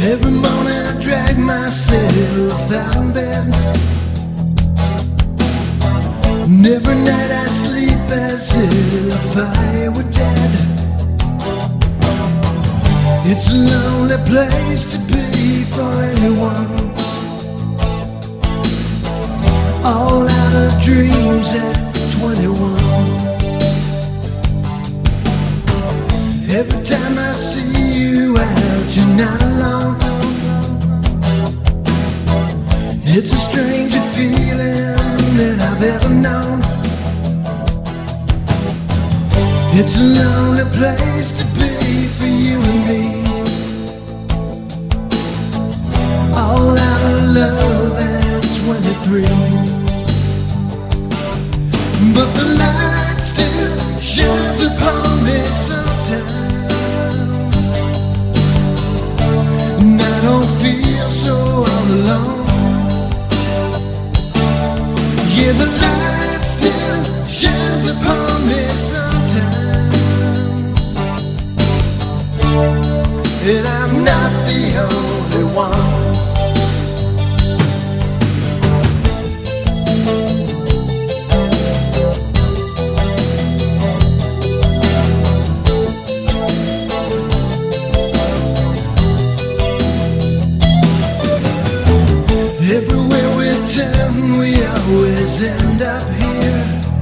Every morning I drag myself out of bed, and every night I sleep as if I were dead. It's a lonely place to be for anyone, all out of dreams at 21. Every time I see you out, you're not alone. It's a stranger feeling than I've ever known. It's a lonely place to be for you and me, all out of love at 23. But the light still shines upon me sometimes, and I don't feel so all alone. Yeah, the light still shines upon me sometimes, and I'm not the only one. Everywhere we turn, we always end up here,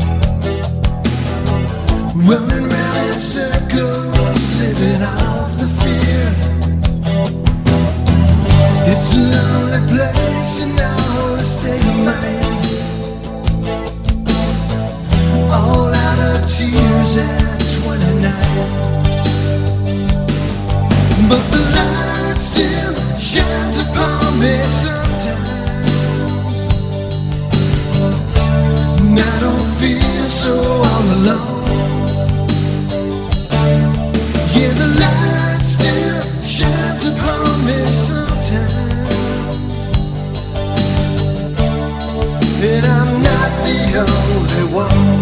running round in circles, living off the fear. It's a lonely place and all a state of mind, all out of tears at 29. But the light still shines upon me sometimes, and I don't feel so all alone. Yeah, the light still shines upon me sometimes, and I'm not the only one.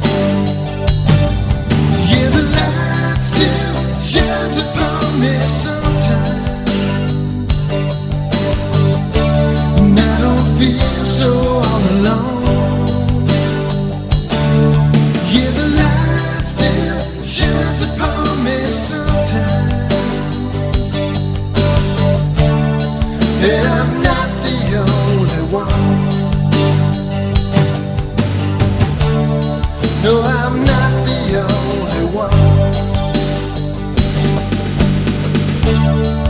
Yeah, the light still shines upon me sometimes, and I don't feel so all alone. Yeah, the light still shines upon me sometimes, and I'm not the only one. No, I'm not the only one.